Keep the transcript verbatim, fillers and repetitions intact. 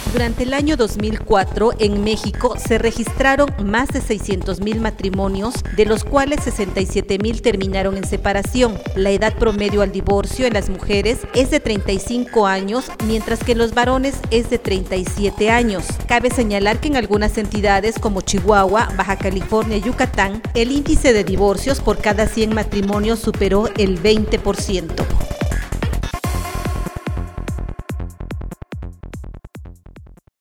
Durante el año dos mil cuatro, en México se registraron más de seiscientos mil matrimonios, de los cuales sesenta y siete mil terminaron en separación. La edad promedio al divorcio en las mujeres es de treinta y cinco años, mientras que en los varones es de treinta y siete años. Cabe señalar que en algunas entidades como Chihuahua, Baja California y Yucatán, el índice de divorcios por cada cien matrimonios superó el veinte por ciento.